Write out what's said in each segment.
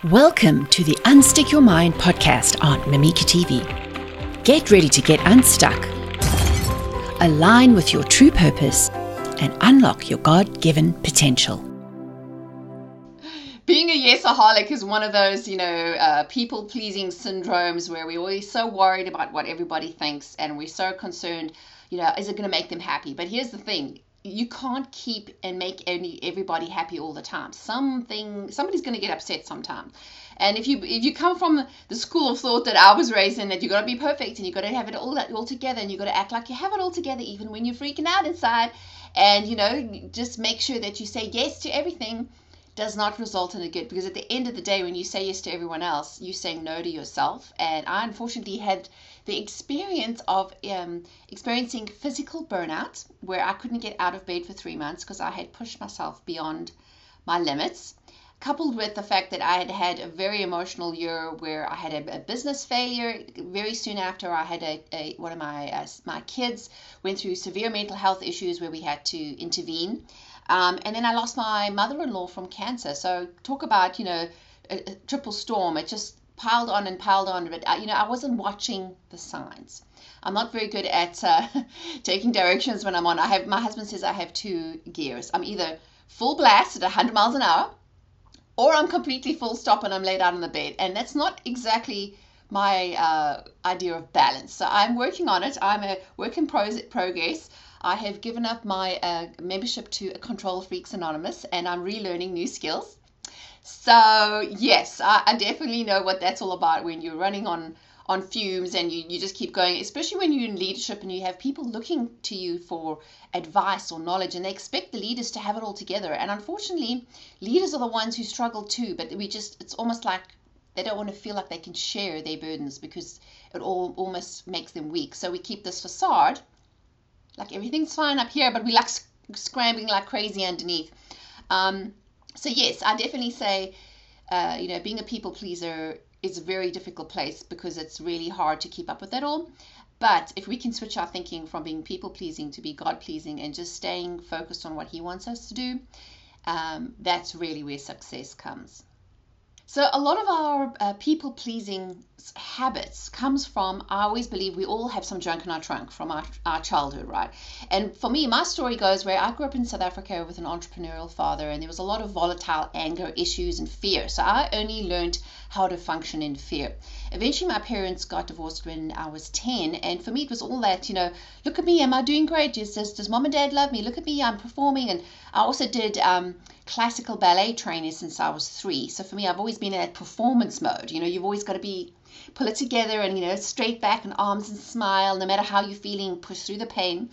Welcome to the Unstick Your Mind podcast on Mimika TV. Get ready to get unstuck, align with your true purpose, and unlock your God-given potential. Being a yesaholic is one of those, people-pleasing syndromes where we're always so worried about what everybody thinks and we're so concerned, is it going to make them happy? But here's the thing. You can't keep and make everybody happy all the time. Somebody's going to get upset sometime. And if you come from the school of thought that I was raised in, that you got to be perfect and you got to have it all together and you got to act like you have it all together even when you're freaking out inside, and just make sure that you say yes to everything, does not result in a good, because at the end of the day, when you say yes to everyone else, you're saying no to yourself. And I unfortunately had the experience of experiencing physical burnout, where I couldn't get out of bed for 3 months because I had pushed myself beyond my limits, coupled with the fact that I had had a very emotional year where I had a business failure. Very soon after, I had one of my kids went through severe mental health issues where we had to intervene. And then I lost my mother-in-law from cancer. So talk about, a triple storm. It just piled on and piled on. But, I wasn't watching the signs. I'm not very good at taking directions when I'm on. My husband says I have two gears. I'm either full blast at 100 miles an hour, or I'm completely full stop and I'm laid out on the bed. And that's not exactly my idea of balance. So I'm working on it. I'm a work in progress. I have given up my membership to Control Freaks Anonymous, and I'm relearning new skills. So yes, I definitely know what that's all about when you're running on fumes and you just keep going, especially when you're in leadership and you have people looking to you for advice or knowledge, and they expect the leaders to have it all together. And unfortunately, leaders are the ones who struggle too, but it's almost like they don't want to feel like they can share their burdens because it all almost makes them weak. So we keep this facade like everything's fine up here, but we like scrambling like crazy underneath. So yes, I definitely say, being a people pleaser is a very difficult place because it's really hard to keep up with that all. But if we can switch our thinking from being people pleasing to be God pleasing and just staying focused on what He wants us to do, that's really where success comes. So a lot of our people-pleasing habits comes from, I always believe we all have some junk in our trunk from our childhood, right? And for me, my story goes where I grew up in South Africa with an entrepreneurial father, and there was a lot of volatile anger issues and fear. So I only learned how to function in fear. Eventually, my parents got divorced when I was 10, and for me, it was all that, look at me, am I doing great? Does mom and dad love me? Look at me, I'm performing. And I also did classical ballet training since I was 3. So for me, I've always been in that performance mode. You've always got to pull it together and, straight back and arms and smile, no matter how you're feeling, push through the pain.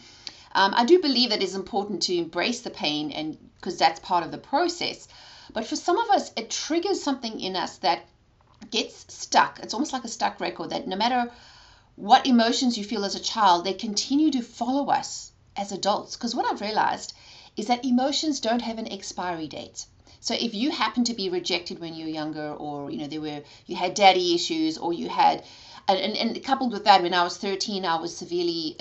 I do believe that it's important to embrace the pain, and because that's part of the process. But for some of us, it triggers something in us that gets stuck. It's almost like a stuck record that no matter what emotions you feel as a child, they continue to follow us as adults. Because what I've realized is that emotions don't have an expiry date. So if you happen to be rejected when you were younger, or you had daddy issues, or you had, and coupled with that, when I was 13, I was severely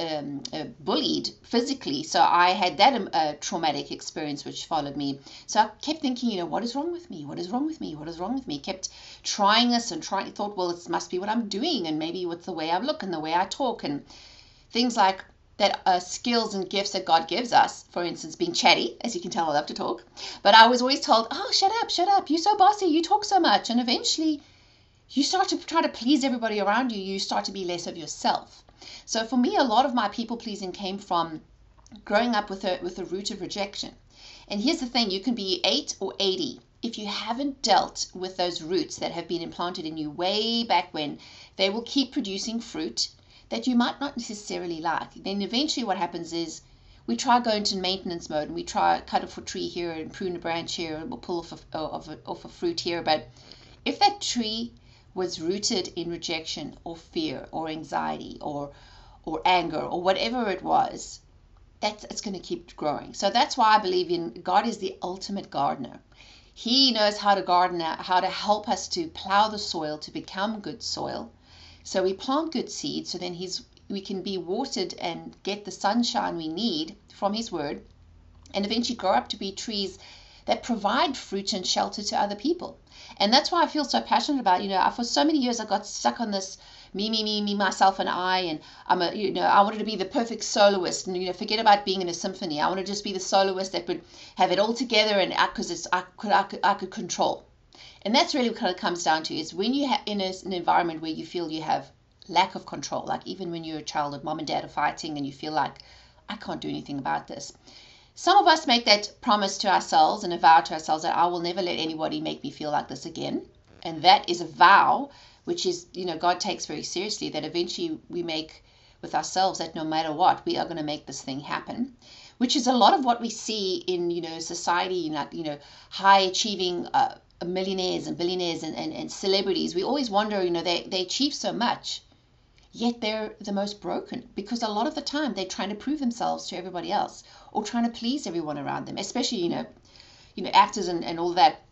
bullied physically. So I had that traumatic experience which followed me. So I kept thinking, what is wrong with me? What is wrong with me? What is wrong with me? Kept trying this and thought, well, it must be what I'm doing, and maybe it's the way I look and the way I talk and things like that. Skills and gifts that God gives us, for instance, being chatty. As you can tell, I love to talk, but I was always told, oh, shut up, you're so bossy, you talk so much. And eventually you start to try to please everybody around you, you start to be less of yourself. So for me, a lot of my people pleasing came from growing up with a root of rejection. And here's the thing, you can be 8 or 80. If you haven't dealt with those roots that have been implanted in you way back when, they will keep producing fruit that you might not necessarily like. Then eventually what happens is we try go into maintenance mode, and we try cut off a tree here and prune a branch here, and we'll pull off a fruit here. But if that tree was rooted in rejection or fear or anxiety or anger or whatever it was, it's going to keep growing. So that's why I believe in God is the ultimate gardener. He knows how to garden, how to help us to plow the soil to become good soil. So we plant good seeds, so then we can be watered and get the sunshine we need from His Word, and eventually grow up to be trees that provide fruit and shelter to other people. And that's why I feel so passionate about, for so many years I got stuck on this me, myself and I, and I wanted to be the perfect soloist, and forget about being in a symphony. I wanted to just be the soloist that would have it all together, and because I could control. And that's really what it comes down to, is when you in an environment where you feel you have lack of control, like even when you're a child and mom and dad are fighting and you feel like, I can't do anything about this. Some of us make that promise to ourselves and a vow to ourselves that I will never let anybody make me feel like this again. And that is a vow, which is, God takes very seriously, that eventually we make with ourselves that no matter what, we are going to make this thing happen, which is a lot of what we see in, society, high achieving millionaires and billionaires and celebrities. We always wonder, they achieve so much, yet they're the most broken, because a lot of the time they're trying to prove themselves to everybody else or trying to please everyone around them, especially, actors and all that.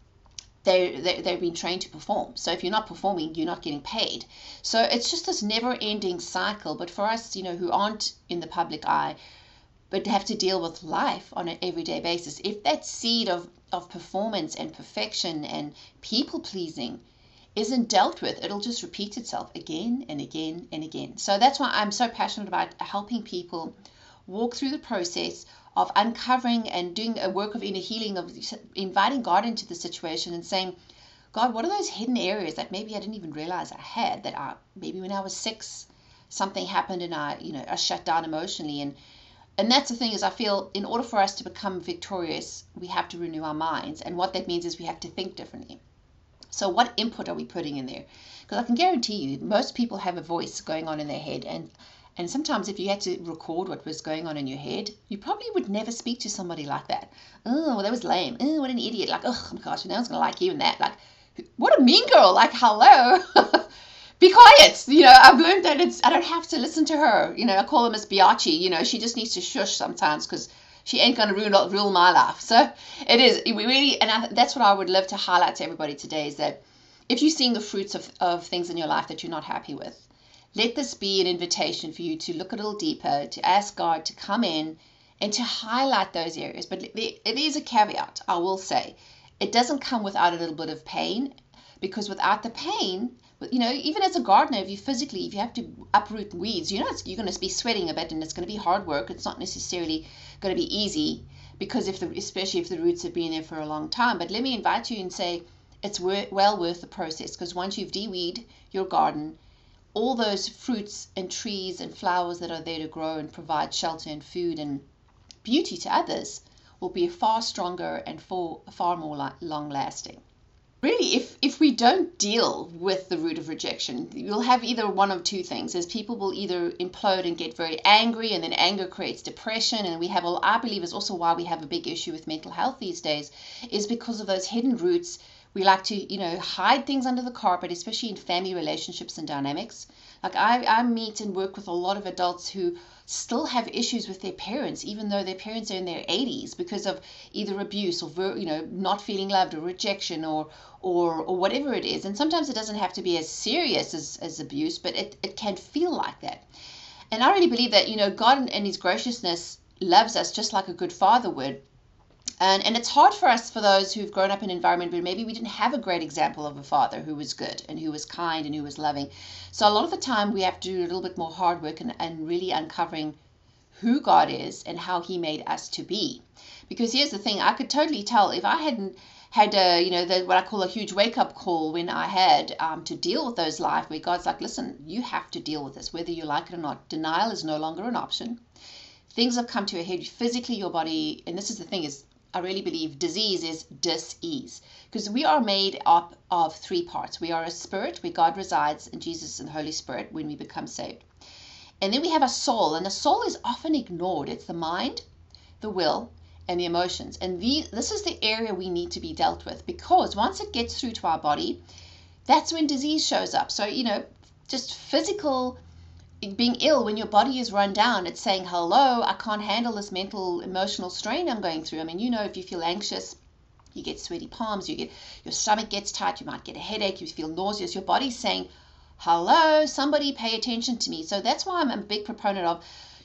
They've been trained to perform. So if you're not performing, you're not getting paid. So it's just this never-ending cycle. But for us, who aren't in the public eye, but have to deal with life on an everyday basis, if that seed of performance and perfection and people-pleasing isn't dealt with, it'll just repeat itself again and again and again. So that's why I'm so passionate about helping people walk through the process of uncovering and doing a work of inner healing, of inviting God into the situation and saying, God, what are those hidden areas that maybe I didn't even realize I had, that maybe when I was 6, something happened and I shut down emotionally. And that's the thing, is I feel in order for us to become victorious, we have to renew our minds. And what that means is we have to think differently. So what input are we putting in there? Because I can guarantee you, most people have a voice going on in their head. And sometimes if you had to record what was going on in your head, you probably would never speak to somebody like that. Oh, well, that was lame. Oh, what an idiot. Like, oh my gosh, no one's going to like you and that. Like, what a mean girl. Like, hello. Be quiet. I've learned that I don't have to listen to her. I call her Miss Biachi. She just needs to shush sometimes, because she ain't going to rule my life. So it is. We really, and that's what I would love to highlight to everybody today, is that if you're seeing the fruits of things in your life that you're not happy with, let this be an invitation for you to look a little deeper, to ask God to come in and to highlight those areas. But it is a caveat, I will say. It doesn't come without a little bit of pain, because without the pain, even as a gardener, if you have to uproot weeds, you're going to be sweating a bit, and it's going to be hard work. It's not necessarily going to be easy, because especially if the roots have been there for a long time. But let me invite you and say it's well worth the process, because once you've de-weed your garden, all those fruits and trees and flowers that are there to grow and provide shelter and food and beauty to others will be far stronger and far more long-lasting. Really, if we don't deal with the root of rejection, you'll have either one of two things. As people will either implode and get very angry, and then anger creates depression. And I believe is also why we have a big issue with mental health these days, is because of those hidden roots. We like to, hide things under the carpet, especially in family relationships and dynamics. Like I meet and work with a lot of adults who still have issues with their parents, even though their parents are in their 80s, because of either abuse or, not feeling loved, or rejection, or whatever it is. And sometimes it doesn't have to be as serious as abuse, but it can feel like that. And I really believe that, God and his graciousness loves us just like a good father would. And it's hard for us, for those who've grown up in an environment where maybe we didn't have a great example of a father who was good and who was kind and who was loving. So a lot of the time we have to do a little bit more hard work and really uncovering who God is and how he made us to be. Because here's the thing, I could totally tell if I hadn't had what I call a huge wake-up call when I had to deal with those life where God's like, listen, you have to deal with this, whether you like it or not. Denial is no longer an option. Things have come to a head physically, your body, and this is the thing, is I really believe disease is dis-ease, because we are made up of 3 parts. We are a spirit, where God resides, and Jesus and the Holy Spirit when we become saved. And then we have a soul, and the soul is often ignored. It's the mind, the will, and the emotions. And this is the area we need to be dealt with, because once it gets through to our body, that's when disease shows up. So, just physical being ill, when your body is run down, it's saying, hello, I can't handle this mental, emotional strain I'm going through. I mean, if you feel anxious, you get sweaty palms, your stomach gets tight, you might get a headache, you feel nauseous. Your body's saying, hello, somebody pay attention to me. So that's why I'm a big proponent of,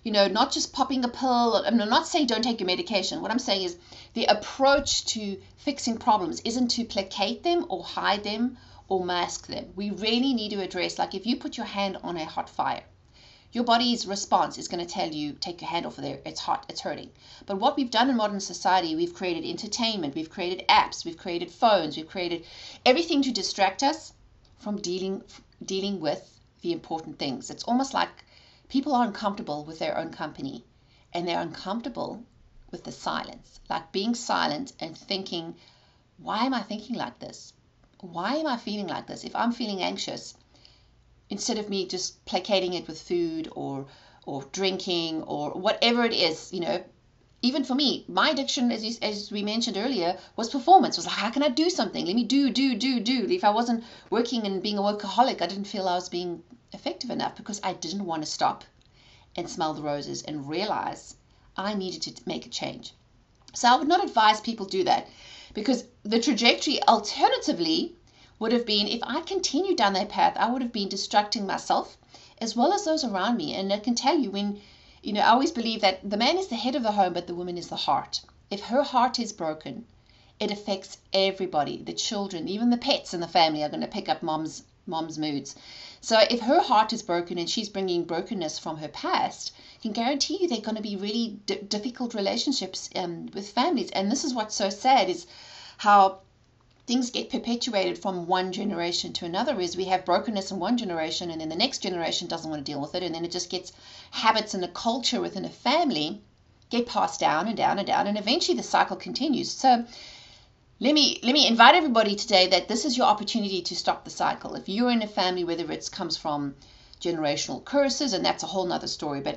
not just popping a pill. I'm not saying don't take your medication. What I'm saying is the approach to fixing problems isn't to placate them or hide them or mask them. We really need to address, like if you put your hand on a hot fire, your body's response is going to tell you, take your hand off of there, it's hot, it's hurting. But what we've done in modern society, we've created entertainment, we've created apps, we've created phones, we've created everything to distract us from dealing with the important things. It's almost like people are uncomfortable with their own company, and they're uncomfortable with the silence, like being silent and thinking, why am I thinking like this? Why am I feeling like this? If I'm feeling anxious, instead of me just placating it with food or drinking or whatever it is, even for me, my addiction, as we mentioned earlier, was performance. It was like, how can I do something? Let me do. If I wasn't working and being a workaholic, I didn't feel I was being effective enough because I didn't want to stop and smell the roses and realize I needed to make a change. So I would not advise people do that, because the trajectory alternatively would have been, if I continued down that path, I would have been distracting myself as well as those around me. And I can tell you, when, I always believe that the man is the head of the home, but the woman is the heart. If her heart is broken, it affects everybody. The children, even the pets in the family are going to pick up mom's moods. So if her heart is broken and she's bringing brokenness from her past, I can guarantee you they're going to be really difficult relationships with families. And this is what's so sad, is how things get perpetuated from one generation to another. Is we have brokenness in one generation, and then the next generation doesn't want to deal with it, and then it just gets habits and a culture within a family get passed down and down and down, and eventually the cycle continues. So let me invite everybody today that this is your opportunity to stop the cycle. If you're in a family, whether it comes from generational curses, and that's a whole nother story, but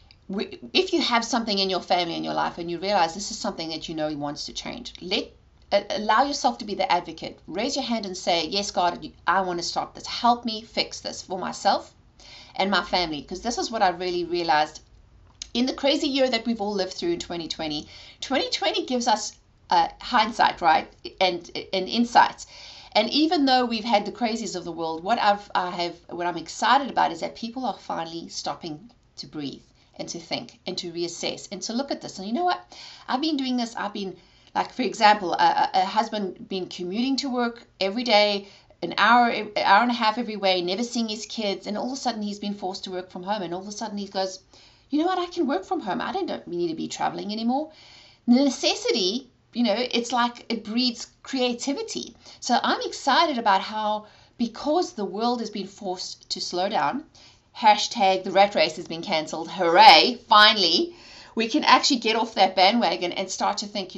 if you have something in your family, in your life, and you realize this is something that wants to change, allow yourself to be the advocate. Raise your hand and say, yes, God, I want to stop this. Help me fix this for myself and my family. Because this is what I really realized in the crazy year that we've all lived through in 2020. 2020 gives us hindsight, right? And insights. And even though we've had the crazies of the world, what I'm excited about is that people are finally stopping to breathe and to think and to reassess and to look at this. And you know what? I've been doing this. Like, for example, a husband been commuting to work every day, an hour and a half every way, never seeing his kids, and all of a sudden he's been forced to work from home, and all of a sudden he goes, you know what, I can work from home. I don't need to be traveling anymore. The necessity, it's like it breeds creativity. So I'm excited about how, because the world has been forced to slow down, hashtag the rat race has been cancelled, hooray, finally, we can actually get off that bandwagon and start to think,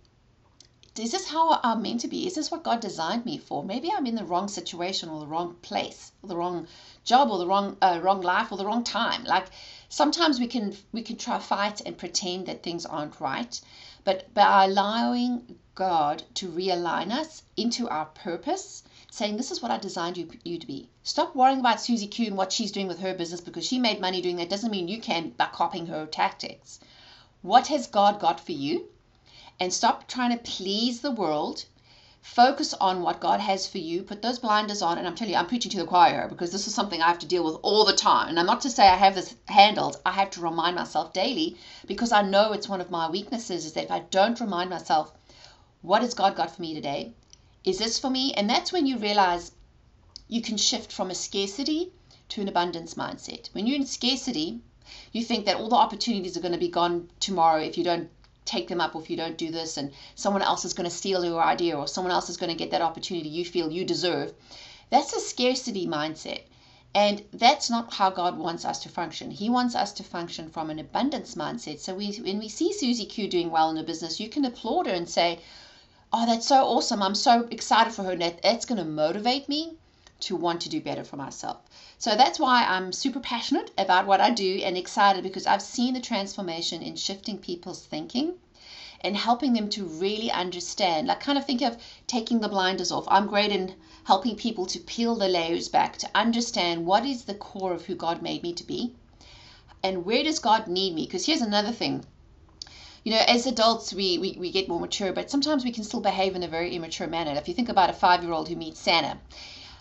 is this how I'm meant to be? Is this what God designed me for? Maybe I'm in the wrong situation or the wrong place or the wrong job or the wrong life or the wrong time. Like, sometimes we can try fight and pretend that things aren't right, but by allowing God to realign us into our purpose, saying, this is what I designed you to be. Stop worrying about Susie Q and what she's doing with her business because she made money doing that. Doesn't mean you can by copying her tactics. What has God got for you? And stop trying to please the world. Focus on what God has for you. Put those blinders on. And I'm telling you, I'm preaching to the choir because this is something I have to deal with all the time. And I'm not to say I have this handled. I have to remind myself daily, because I know it's one of my weaknesses, is that if I don't remind myself, what has God got for me today? Is this for me? And that's when you realize you can shift from a scarcity to an abundance mindset. When you're in scarcity, you think that all the opportunities are going to be gone tomorrow if you don't take them up, or if you don't do this, and someone else is going to steal your idea, or someone else is going to get that opportunity you feel you deserve. That's a scarcity mindset. And that's not how God wants us to function. He wants us to function from an abundance mindset. So when we see Susie Q doing well in her business, you can applaud her and say, oh, that's so awesome. I'm so excited for her. And that's going to motivate me to want to do better for myself. So that's why I'm super passionate about what I do and excited, because I've seen the transformation in shifting people's thinking and helping them to really understand, like, kind of think of taking the blinders off. I'm great in helping people to peel the layers back, to understand what is the core of who God made me to be and where does God need me. Because here's another thing. As adults, we get more mature, but sometimes we can still behave in a very immature manner. If you think about a 5-year-old who meets Santa,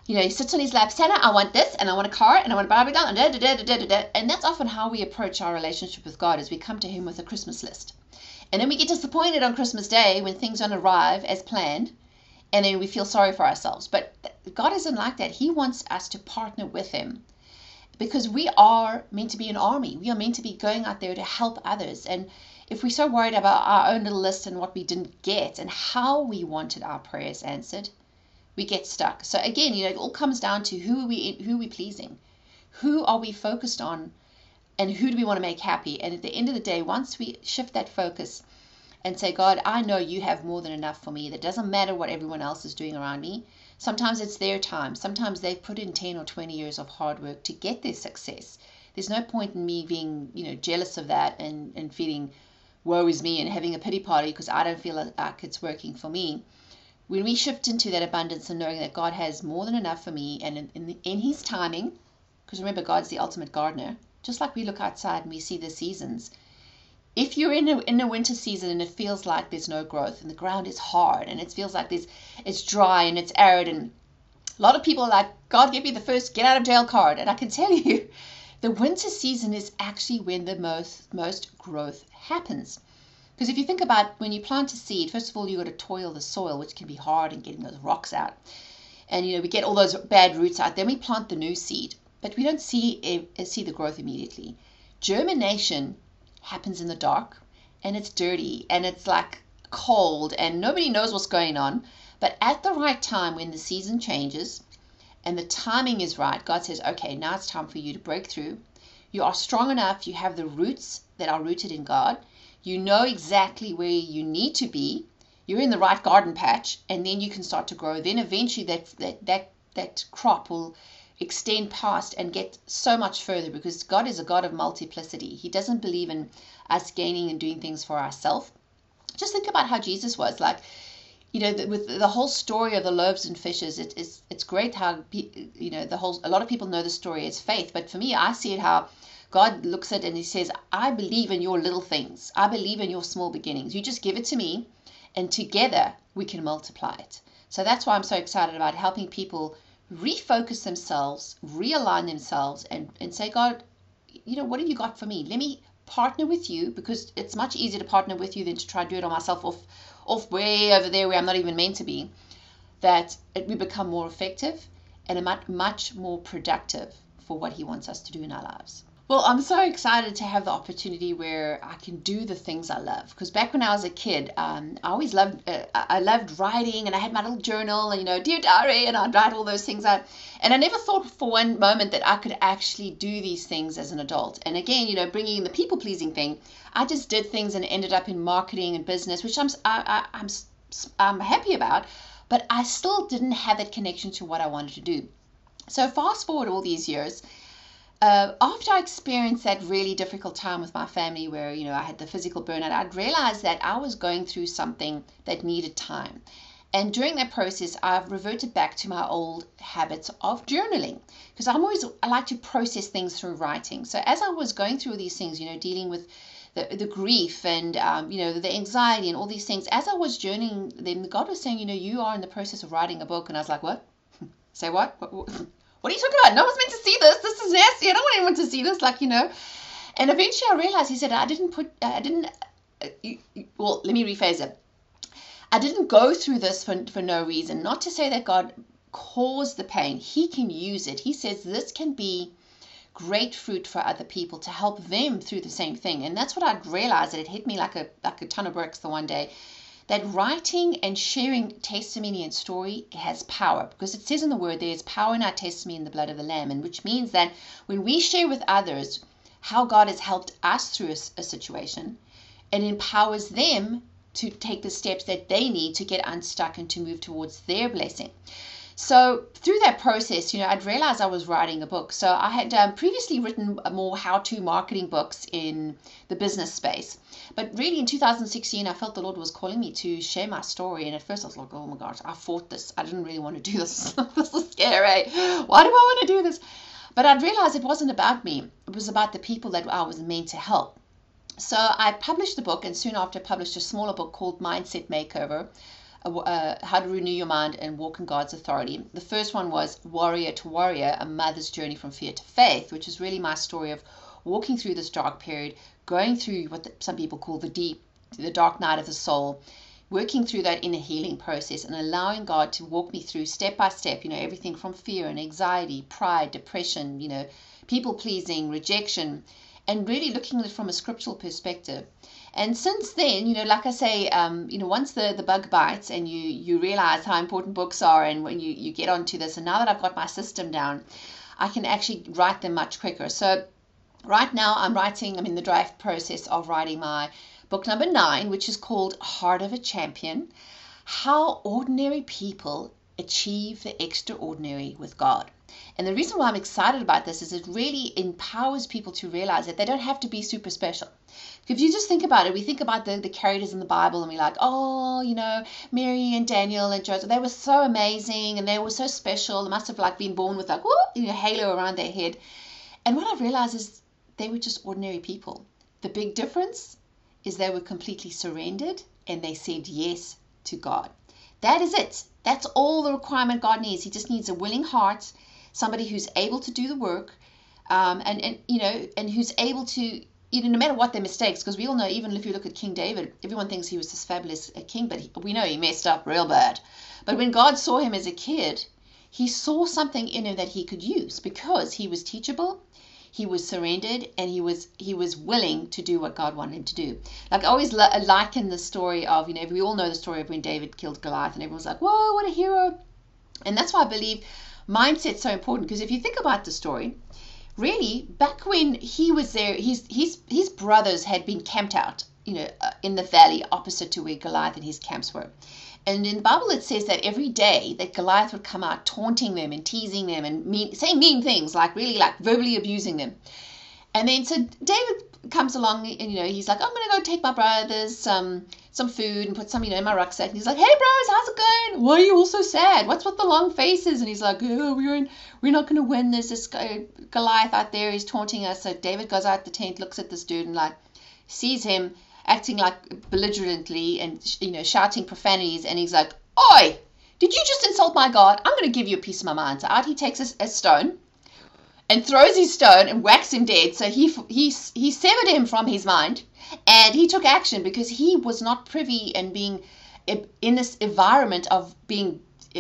He sits on his lap, Santa, I want this, and I want a car, and I want a Barbie doll, and da da da da da da. And that's often how we approach our relationship with God, as we come to him with a Christmas list. And then we get disappointed on Christmas Day when things don't arrive as planned, and then we feel sorry for ourselves. But God isn't like that. He wants us to partner with him, because we are meant to be an army. We are meant to be going out there to help others. And if we're so worried about our own little list and what we didn't get and how we wanted our prayers answered, we get stuck. So again, it all comes down to who are we pleasing? Who are we focused on? And who do we want to make happy? And at the end of the day, once we shift that focus and say, God, I know you have more than enough for me. That doesn't matter what everyone else is doing around me. Sometimes it's their time. Sometimes they've put in 10 or 20 years of hard work to get their success. There's no point in me being, jealous of that and feeling woe is me and having a pity party because I don't feel like it's working for me. When we shift into that abundance and knowing that God has more than enough for me, and in his timing, because remember, God's the ultimate gardener. Just like we look outside and we see the seasons. If you're in a winter season and it feels like there's no growth and the ground is hard and it feels like it's dry and it's arid, and a lot of people are like, God, give me the first get out of jail card. And I can tell you, the winter season is actually when the most growth happens. Because if you think about when you plant a seed, first of all, you've got to toil the soil, which can be hard, and getting those rocks out. And we get all those bad roots out. Then we plant the new seed. But we don't see the growth immediately. Germination happens in the dark, and it's dirty, and it's like cold, and nobody knows what's going on. But at the right time, when the season changes and the timing is right, God says, okay, now it's time for you to break through. You are strong enough. You have the roots that are rooted in God. You know exactly where you need to be. You're in the right garden patch, and then you can start to grow. Then eventually that crop will extend past and get so much further, because God is a God of multiplicity. He doesn't believe in us gaining and doing things for ourselves. Just think about how Jesus was like, with the whole story of the loaves and fishes. It's great how a lot of people know the story as faith, but for me, I see it how God looks at it and he says, I believe in your little things. I believe in your small beginnings. You just give it to me, and together we can multiply it. So that's why I'm so excited about helping people refocus themselves, realign themselves, and say, God, what have you got for me? Let me partner with you, because it's much easier to partner with you than to try to do it on myself off way over there where I'm not even meant to be. That we become more effective and much more productive for what he wants us to do in our lives. Well, I'm so excited to have the opportunity where I can do the things I love. Because back when I was a kid, I always loved writing, and I had my little journal, and dear diary, and I'd write all those things out. And I never thought for one moment that I could actually do these things as an adult. And again, bringing in the people pleasing thing, I just did things and ended up in marketing and business, which I'm happy about. But I still didn't have that connection to what I wanted to do. So fast forward all these years. After I experienced that really difficult time with my family where, I had the physical burnout, I'd realized that I was going through something that needed time. And during that process, I've reverted back to my old habits of journaling, because I like to process things through writing. So as I was going through these things, dealing with the grief and, the anxiety and all these things, as I was journaling, then God was saying, you are in the process of writing a book. And I was like, what? Say what? What are you talking about? No one's meant to see this. This is nasty. I don't want anyone to see this. And eventually I realized, he said, well, let me rephrase it. I didn't go through this for no reason. Not to say that God caused the pain. He can use it. He says this can be great fruit for other people to help them through the same thing. And that's what I'd realized, that it hit me like a ton of bricks the one day. That writing and sharing testimony and story has power, because it says in the word, there is power in our testimony in the blood of the Lamb, and which means that when we share with others how God has helped us through a situation, it empowers them to take the steps that they need to get unstuck and to move towards their blessing. So through that process, I'd realized I was writing a book. So I had previously written more how-to marketing books in the business space. But really in 2016, I felt the Lord was calling me to share my story. And at first I was like, oh my gosh, I fought this. I didn't really want to do this. This is scary. Why do I want to do this? But I'd realized it wasn't about me. It was about the people that I was meant to help. So I published the book, and soon after published a smaller book called Mindset Makeover, how to renew your mind and walk in God's authority. The first one was Warrior to Warrior, a mother's journey from fear to faith, which is really my story of walking through this dark period, going through what some people call the dark night of the soul, working through that inner healing process and allowing God to walk me through step by step, everything from fear and anxiety, pride, depression, people pleasing, rejection, and really looking at it from a scriptural perspective. And since then, like I say, once the bug bites and you realize how important books are, and when you get onto this, and now that I've got my system down, I can actually write them much quicker. So right now I'm in the draft process of writing my book number 9, which is called Heart of a Champion: How Ordinary People Achieve the Extraordinary with God. And the reason why I'm excited about this is it really empowers people to realize that they don't have to be super special. If you just think about it, we think about the characters in the Bible and we're like, Mary and Daniel and Joseph, they were so amazing and they were so special. They must have been born with a halo around their head. And what I've realized is they were just ordinary people. The big difference is they were completely surrendered and they said yes to God. That is it. That's all the requirement God needs. He just needs a willing heart, somebody who's able to do the work, and who's able to, no matter what their mistakes, because we all know, even if you look at King David, everyone thinks he was this fabulous king, but we know he messed up real bad. But when God saw him as a kid, he saw something in him that he could use because he was teachable, he was surrendered, and he was willing to do what God wanted him to do. Like I always liken the story of, we all know the story of when David killed Goliath, and everyone's like, whoa, what a hero. And that's why I believe mindset's so important, because if you think about the story, really, back when he was there, his brothers had been camped out, in the valley opposite to where Goliath and his camps were. And in the Bible it says that every day that Goliath would come out taunting them and teasing them and saying mean things, really verbally abusing them. And then so David comes along and he's like, I'm going to go take my brothers some food and put some in my rucksack. And he's like, hey bros, how's it going? Why are you all so sad? What's with the long faces? And he's like, we're not going to win. There's this guy, Goliath out there, he's taunting us. So David goes out the tent, looks at this dude and sees him acting belligerently and shouting profanities, and he's like, oi, did you just insult my God? I'm going to give you a piece of my mind. So out he takes a stone and throws his stone and whacks him dead. So he severed him from his mind, and he took action because he was not privy and being in this environment of being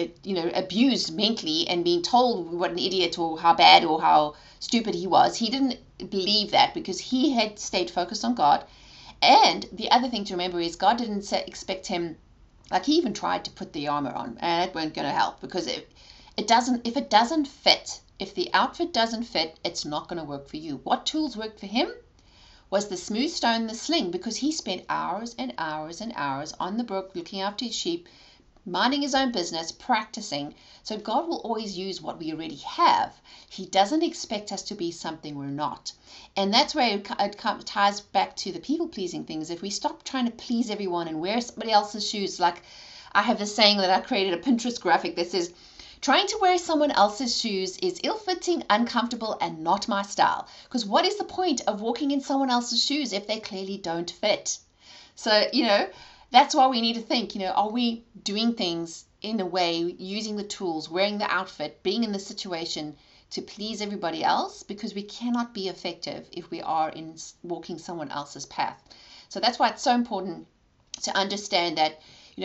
abused mentally and being told what an idiot or how bad or how stupid he was. He didn't believe that because he had stayed focused on God. And the other thing to remember is God didn't expect him, he even tried to put the armor on, and it weren't going to help because if it doesn't fit, if the outfit doesn't fit, it's not going to work for you. What tools worked for him was the smooth stone and the sling, because he spent hours and hours and hours on the brook looking after his sheep, minding his own business, practicing. So God will always use what we already have. He doesn't expect us to be something we're not. And that's where it ties back to the people-pleasing things. If we stop trying to please everyone and wear somebody else's shoes, like I have this saying that I created a Pinterest graphic that says, trying to wear someone else's shoes is ill-fitting, uncomfortable, and not my style. Because what is the point of walking in someone else's shoes if they clearly don't fit? So, that's why we need to think, are we doing things in a way, using the tools, wearing the outfit, being in the situation to please everybody else? Because we cannot be effective if we are in walking someone else's path. So that's why it's so important to understand that,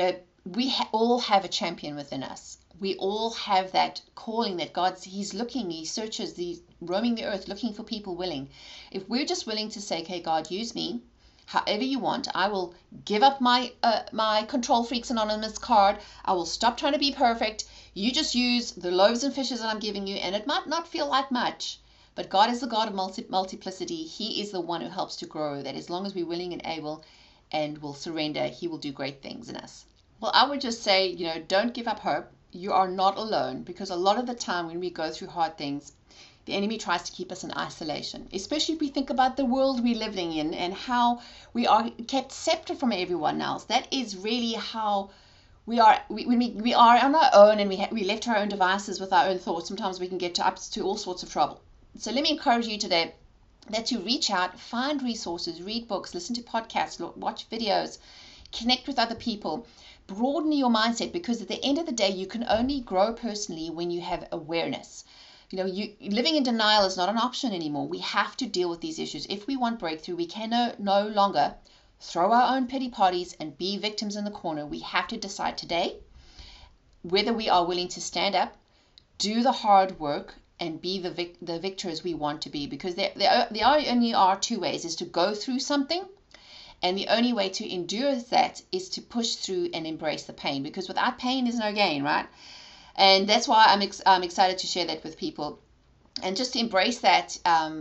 we all have a champion within us. We all have that calling that He's looking, He searches, He's roaming the earth looking for people willing. If we're just willing to say, okay, God, use me however you want. I will give up my Control Freaks Anonymous card. I will stop trying to be perfect. You just use the loaves and fishes that I'm giving you, and it might not feel like much, but God is the God of multiplicity. He is the one who helps to grow, that as long as we're willing and able and will surrender, He will do great things in us. Well, I would just say, don't give up hope. You are not alone, because a lot of the time when we go through hard things, the enemy tries to keep us in isolation, especially if we think about the world we're living in and how we are kept separate from everyone else. That is really how we are. When we are on our own and we left to our own devices with our own thoughts, sometimes we can get up to all sorts of trouble. So let me encourage you today that you reach out, find resources, read books, listen to podcasts, watch videos, connect with other people. broaden your mindset, because at the end of the day, you can only grow personally when you have awareness. Living in denial is not an option anymore. We have to deal with these issues. If we want breakthrough, we can no longer throw our own pity parties and be victims in the corner. We have to decide today whether we are willing to stand up, do the hard work, and be the victors we want to be. Because there only are two ways, is to go through something, and the only way to endure that is to push through and embrace the pain. Because without pain, there's no gain, right? And that's why I'm excited to share that with people, and just embrace that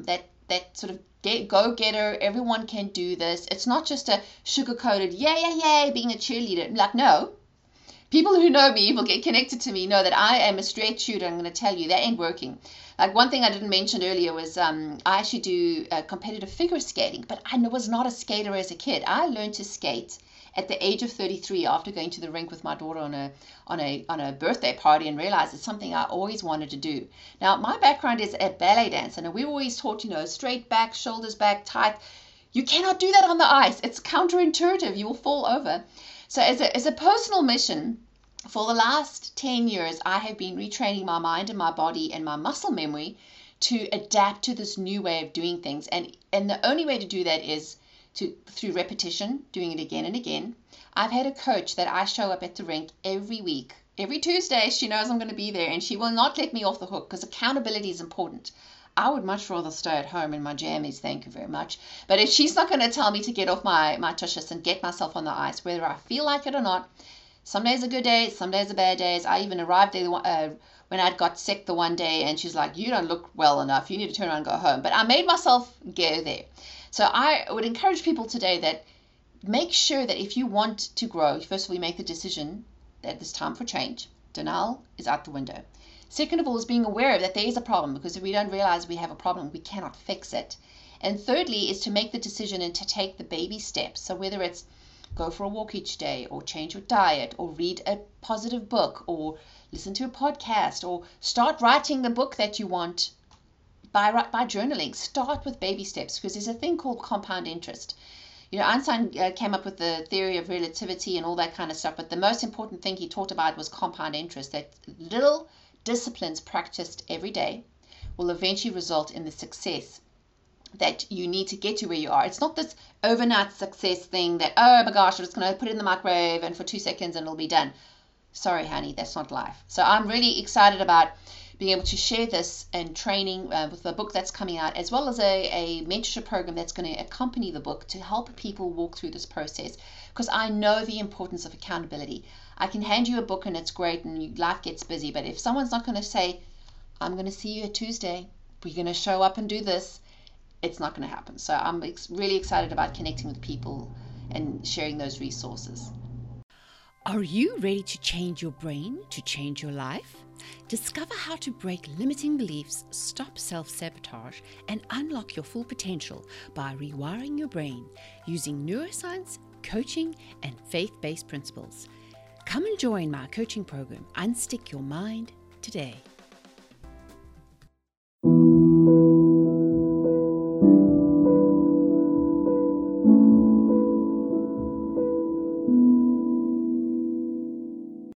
sort of go-getter. Everyone can do this. It's not just a sugar-coated yay being a cheerleader. Like, no. People who know me, will get connected to me, know that I am a straight shooter. I'm going to tell you that ain't working. Like, one thing I didn't mention earlier was I actually do competitive figure skating, but I was not a skater as a kid. I learned to skate at the age of 33 after going to the rink with my daughter on a birthday party, and realized it's something I always wanted to do. Now, my background is a ballet dancer, and we were always taught, straight back, shoulders back, tight. You cannot do that on the ice. It's counterintuitive. You will fall over. So as a personal mission, for the last 10 years, I have been retraining my mind and my body and my muscle memory to adapt to this new way of doing things. And the only way to do that is through repetition, doing it again and again. I've had a coach that I show up at the rink every week. Every Tuesday, she knows I'm going to be there, and she will not let me off the hook, because accountability is important. I would much rather stay at home in my jammies, thank you very much. But if she's not going to tell me to get off my tushes and get myself on the ice, whether I feel like it or not, some days are good days, some days are bad days. I even arrived there when I'd got sick the one day, and she's like, you don't look well enough. You need to turn around and go home. But I made myself go there. So I would encourage people today that make sure that if you want to grow, first of all, you make the decision that it's time for change. Denial is out the window. Second of all, is being aware that there is a problem, because if we don't realize we have a problem, we cannot fix it. And thirdly, is to make the decision and to take the baby steps. So whether it's go for a walk each day, or change your diet, or read a positive book, or listen to a podcast, or start writing the book that you want by journaling. Start with baby steps, because there's a thing called compound interest. Einstein came up with the theory of relativity and all that kind of stuff, but the most important thing he taught about was compound interest, that little disciplines practiced every day will eventually result in the success that you need to get to where you are. It's not this overnight success thing that, oh my gosh, I'm just going to put it in the microwave and for 2 seconds and it'll be done. Sorry, honey, that's not life. So I'm really excited about being able to share this and training with the book that's coming out, as well as a mentorship program that's going to accompany the book to help people walk through this process, because I know the importance of accountability. I can hand you a book and it's great and life gets busy, but if someone's not going to say, I'm going to see you at Tuesday, we're going to show up and do this, it's not going to happen. So I'm really excited about connecting with people and sharing those resources. Are you ready to change your brain to change your life? Discover how to break limiting beliefs, stop self-sabotage, and unlock your full potential by rewiring your brain using neuroscience, coaching, and faith-based principles. Come and join my coaching program, Unstick Your Mind, today.